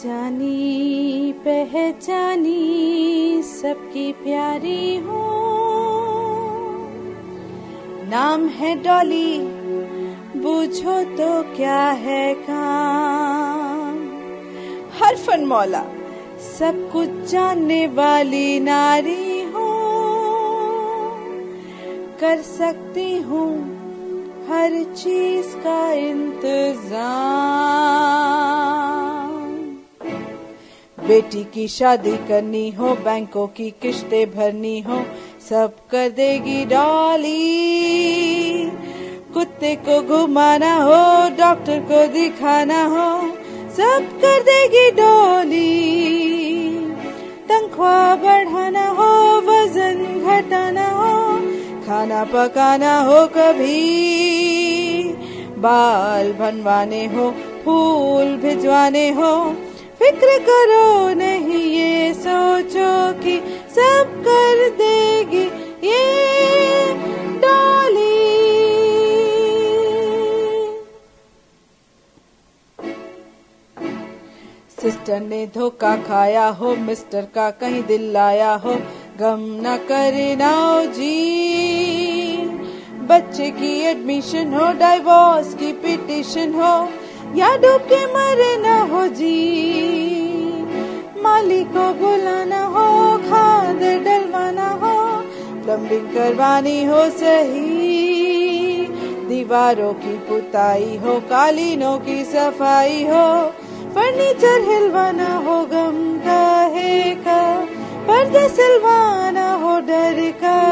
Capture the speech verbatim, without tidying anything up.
जानी पहचानी सबकी प्यारी हूँ, नाम है डॉली, बूझो तो क्या है काम। हरफन मौला, सब कुछ जानने वाली नारी हूँ, कर सकती हूँ हर चीज का इंतजाम। बेटी की शादी करनी हो, बैंकों की किस्तें भरनी हो, सब कर देगी डॉली। कुत्ते को घुमाना हो, डॉक्टर को दिखाना हो, सब कर देगी डॉली। तनख्वाह बढ़ाना हो, वजन घटाना हो, खाना पकाना हो, कभी बाल बनवाने हो, फूल भिजवाने हो, फिक्र करो नहीं ये सोचो कि सब कर देगी ये डॉली। सिस्टर ने धोखा खाया हो, मिस्टर का कहीं दिल लाया हो, गम न करे नाओ जी। बच्चे की एडमिशन हो, डाइवोर्स की पिटीशन हो, या डूब के मरे ना हो जी। माली को बुलाना हो, खाद डलवाना हो, प्लम्बिंग करवानी हो सही, दीवारों की पुताई हो, कालीनों की सफाई हो, फर्नीचर हिलवाना हो गम का है का, पर्दे सिलवाना हो डर का,